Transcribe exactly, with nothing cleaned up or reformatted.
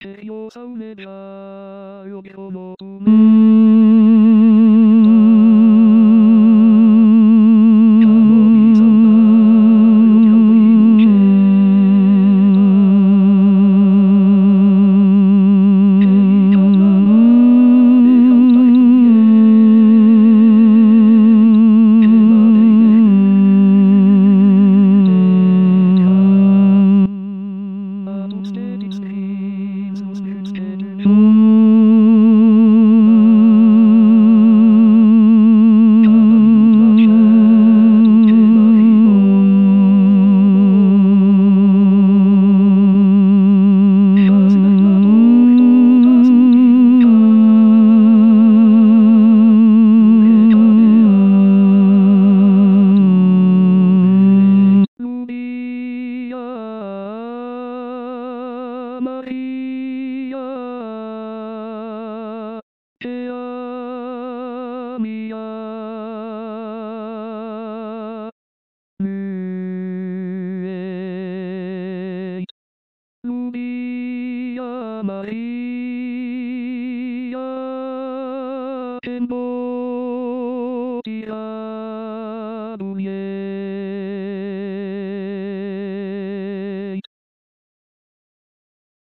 che io saunebra io che ono tu me. Chiamo mi sauna io che amo i luceta. Che i catlama de cauta e tu miei. Che ma dei mehnudeca. Adult steady streams, los hütske du Maria, Dea mia, Luet, Lubia Maria, Embotia.